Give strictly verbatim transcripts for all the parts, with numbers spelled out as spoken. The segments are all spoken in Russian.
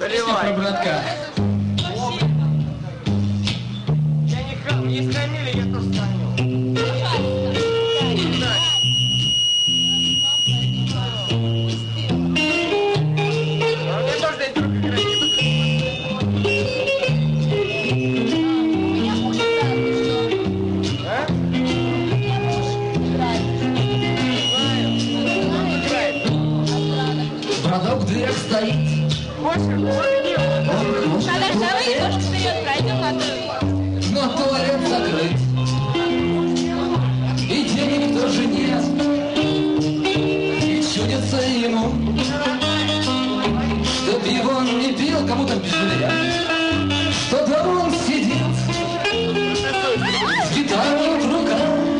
Песня про братка. Я не хам, не схамили, я тоже схамил. А мне тоже дать друг играть. Браток в дверях стоит. Надо давай немножко вперед пройдем, надо. Но туалет закрыт. И денег тоже нет. И чудится ему, что пиво он не пил, кому там без жилья. Что дома он сидит с гитарой в руках.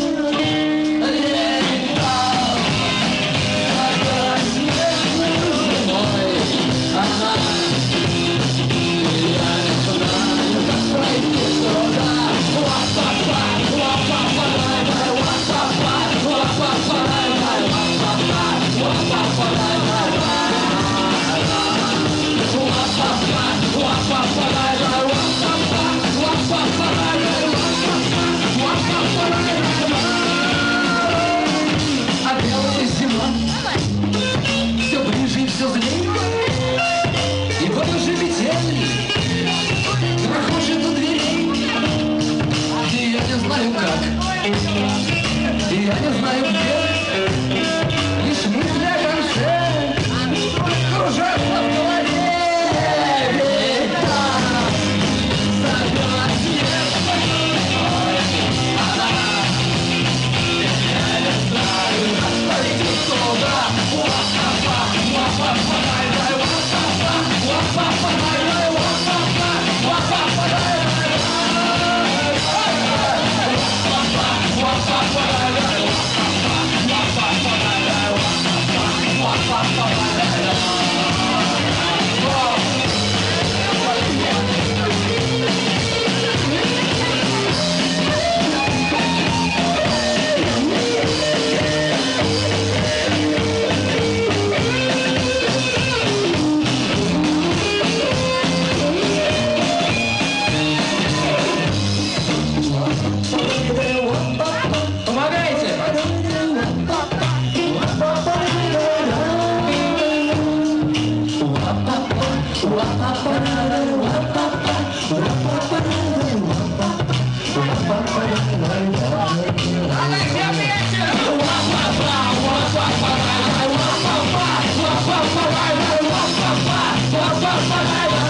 А белая зима все ближе и все злее. И вот уже метель проходит у дверей. И я не знаю как, и я не знаю где. Лишь мысли о конце кружатся в голове. Помогайте! Давай,